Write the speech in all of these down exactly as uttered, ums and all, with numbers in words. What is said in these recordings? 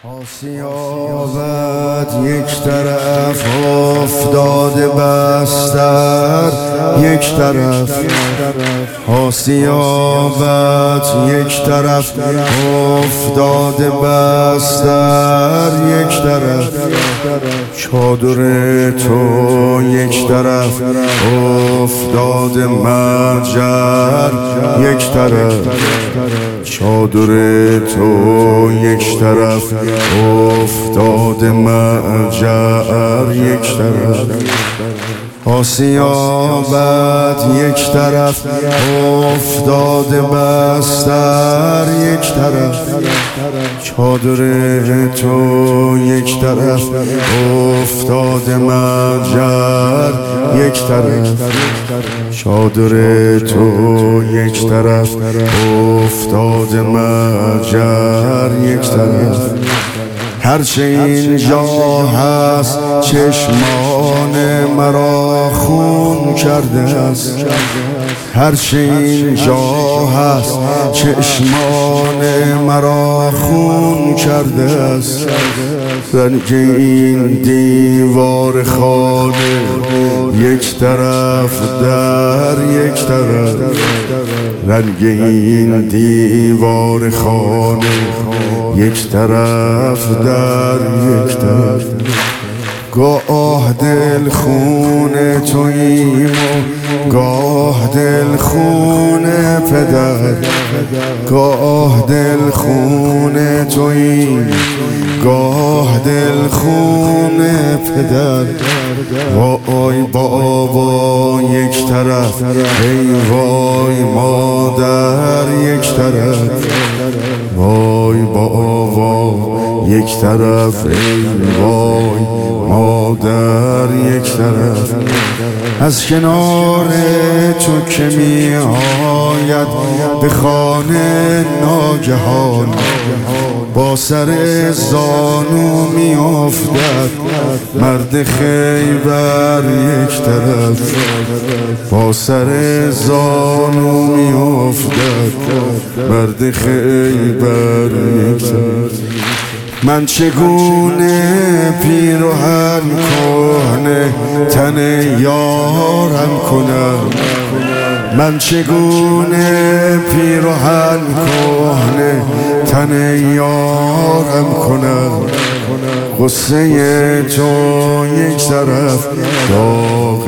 آسیابت یک طرف افتاده بستر، یک طرف آسیابت یک طرف افتاده بستر، یک طرف چادر تو یک طرف افتاده مجر، یک طرف چادر تو یک طرف افتاده مجر، یک طرف آسیابت یک طرف افتاده بستر، یک طرف چادر تو یک طرف افتاده مجر، یک طرف چادر تو یک طرف افتاده مجر، یک طرف هرچه اینجا هست چشمان مرا خون کرده است، هرچه اینجا هست چشمان مرا خون کرده است. رنگ این دیوار خانه یک طرف در یک طرف، رنگ این دیوار خانه یک طرف در یک طرف. گاه دل خونه توییم و گاه دل خونه پدر، گاه دل خونه توییم گاه دل خونه پدر. وای بابا یک طرف، ای وای مادر یک طرف، وای بابا یک طرف، ای وای مادر یک طرف. از کنار تو که می آید به خانه ناگهان، با سر زانو می افتد مرد خیبر یک طرف، با سر زانو می افتد مرد خیبر یک طرف. من چگونه پیرهن کهنه تن یارم کنم، من چگونه پیرهن کهنه تن یارم کنم. غصه تو یک طرف، داغ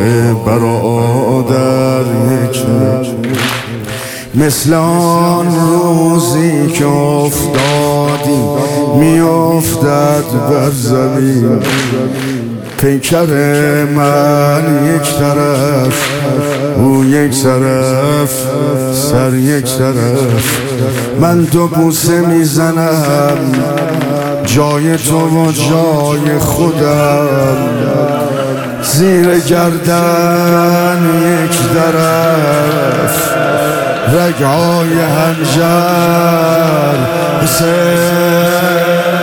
برادر یک طرف. مثل آن روزی که افتادی می افتد بر زمین، پیکر من یک طرف، او یک طرف، سر یک طرف. من دو بوسه میزنم جای تو و جای خودم، زیر گردن یک طرف رگهای هنجر حسین.